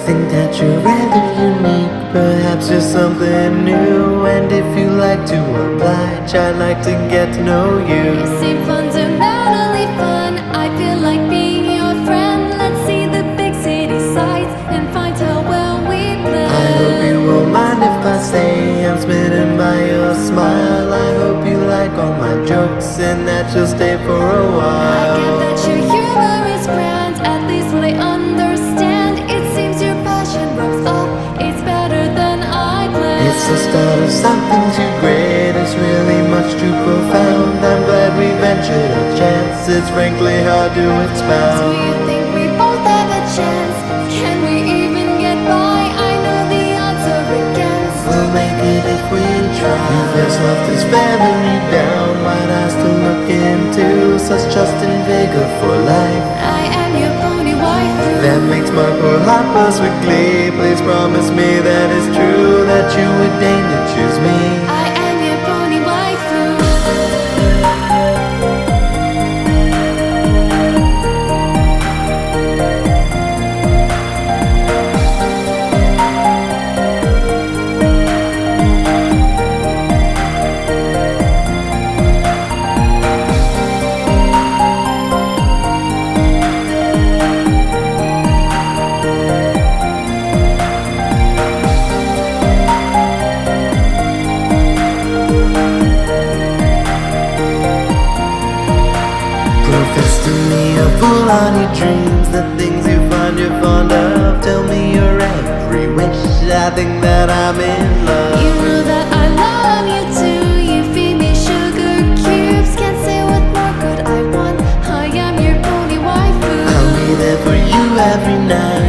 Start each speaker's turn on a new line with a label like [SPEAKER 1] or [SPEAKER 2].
[SPEAKER 1] think that you're rather unique, perhaps just something new. And if you like to oblige, I'd like to get to know you.
[SPEAKER 2] You seem fundamentally fun, I feel like being your friend. Let's see the big city sights and find how well we blend.
[SPEAKER 1] I hope you won't mind if I say I'm smitten by your smile. I hope you like all my jokes and that you'll stay for a
[SPEAKER 2] I
[SPEAKER 1] while.
[SPEAKER 2] get that your humor is grand, at least will I understand. It seems your passion rubs off, it's better than I planned.
[SPEAKER 1] It's the start of something too great, it's really much too profound. I'm glad we ventured a chance, it's frankly hard to
[SPEAKER 2] Do
[SPEAKER 1] expound.
[SPEAKER 2] you think we both have a chance? Can we even get by? I know the odds are against.
[SPEAKER 1] We'll make it if we try. You first left this family down, wide eyes to look into, such trust and vigor for life.
[SPEAKER 2] I am your pony waifu.
[SPEAKER 1] That makes my poor heart buzz with glee. Please promise me that it's true, that you would deign to choose me.
[SPEAKER 2] I am your pony waifu.
[SPEAKER 1] Profess to me a fool on your dreams, the things you find you're fond of. Tell me your every wish, I think that I'm in love.
[SPEAKER 2] You know that I love you too. You feed me sugar cubes. Can't say what more could I want. I am your pony waifu.
[SPEAKER 1] I'll be there for you every night.